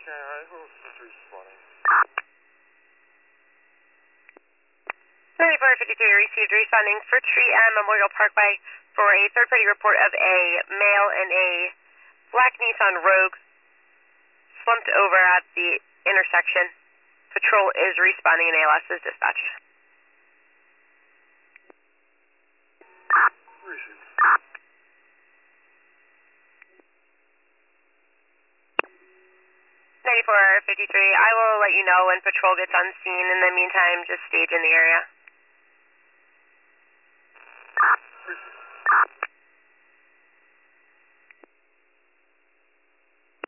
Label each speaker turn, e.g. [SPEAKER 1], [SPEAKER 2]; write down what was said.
[SPEAKER 1] who's responding?
[SPEAKER 2] 9453 received responding for Tree M Memorial Parkway for a third-party report of a male in a black Nissan Rogue slumped over at the intersection. Patrol is responding and ALS is dispatched.
[SPEAKER 1] Received.
[SPEAKER 2] 9453, I will let you know when patrol gets on scene. In the meantime, just stage in the area.
[SPEAKER 1] Received.